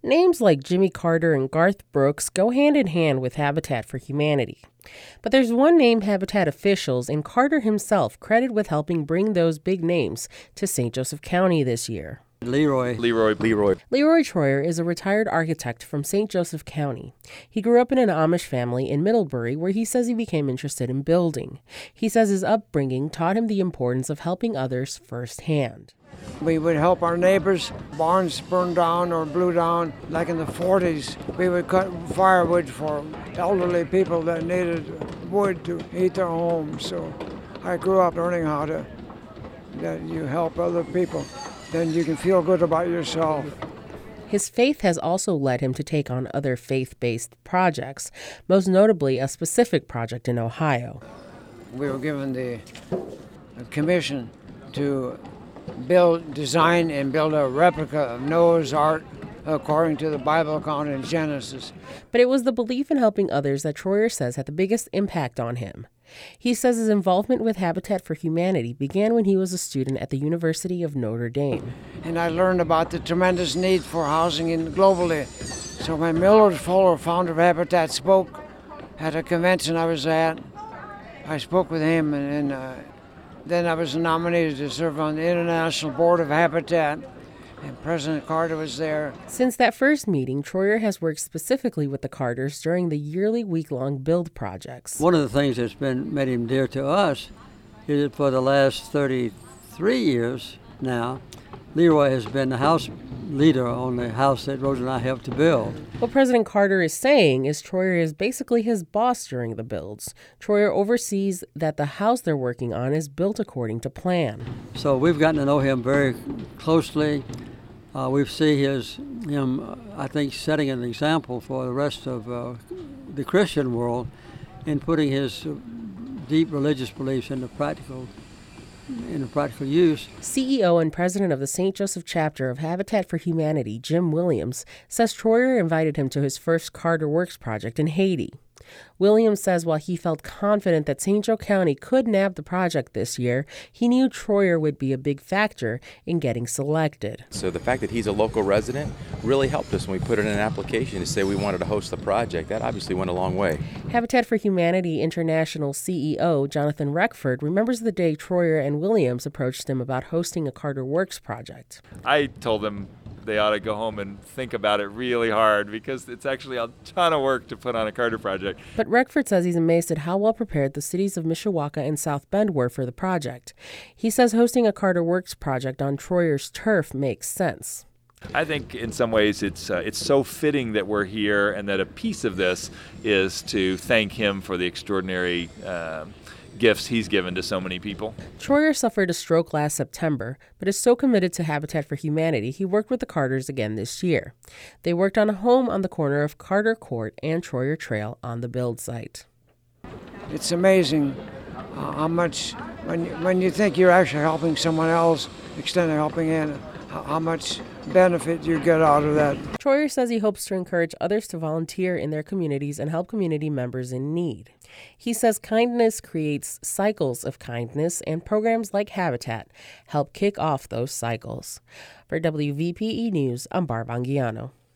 Names like Jimmy Carter and Garth Brooks go hand in hand with Habitat for Humanity. But there's one name Habitat officials and Carter himself credit with helping bring those big names to St. Joseph County this year. Leroy Troyer is a retired architect from St. Joseph County. He grew up in an Amish family in Middlebury where he says he became interested in building. He says his upbringing taught him the importance of helping others firsthand. We would help our neighbors. Barns burned down or blew down, like in the 40s. We would cut firewood for elderly people that needed wood to heat their homes. So I grew up learning that you help other people, then you can feel good about yourself. His faith has also led him to take on other faith-based projects, most notably a specific project in Ohio. We were given the commission to design and build a replica of Noah's Ark according to the Bible account in Genesis. But it was the belief in helping others that Troyer says had the biggest impact on him. He says his involvement with Habitat for Humanity began when he was a student at the University of Notre Dame. And I learned about the tremendous need for housing globally. So when Millard Fuller, founder of Habitat, spoke at a convention I was at, I spoke with him, and then I was nominated to serve on the International Board of Habitat, and President Carter was there. Since that first meeting, Troyer has worked specifically with the Carters during the yearly week-long build projects. One of the things that's made him dear to us is that for the last 33 years now, Leroy has been the house leader on the house that Rose and I helped to build. What President Carter is saying is Troyer is basically his boss during the builds. Troyer oversees that the house they're working on is built according to plan. So we've gotten to know him very closely. We see him, I think, setting an example for the rest of the Christian world in putting his deep religious beliefs into practical use. CEO and president of the St. Joseph chapter of Habitat for Humanity, Jim Williams, says Troyer invited him to his first Carter Works project in Haiti. Williams says while he felt confident that St. Joe County could nab the project this year, he knew Troyer would be a big factor in getting selected. So the fact that he's a local resident really helped us when we put in an application to say we wanted to host the project. That obviously went a long way. Habitat for Humanity International CEO Jonathan Reckford remembers the day Troyer and Williams approached him about hosting a Carter Works project. I told them they ought to go home and think about it really hard because it's actually a ton of work to put on a Carter project. But Reckford says he's amazed at how well prepared the cities of Mishawaka and South Bend were for the project. He says hosting a Carter Works project on Troyer's turf makes sense. I think in some ways it's so fitting that we're here and that a piece of this is to thank him for the extraordinary gifts he's given to so many people. Troyer suffered a stroke last September, but is so committed to Habitat for Humanity, he worked with the Carters again this year. They worked on a home on the corner of Carter Court and Troyer Trail on the build site. It's amazing how much, when you think you're actually helping someone else, extend a helping hand, how much benefit you get out of that. Troyer says he hopes to encourage others to volunteer in their communities and help community members in need. He says kindness creates cycles of kindness, and programs like Habitat help kick off those cycles. For WVPE News, I'm Barb Anguiano.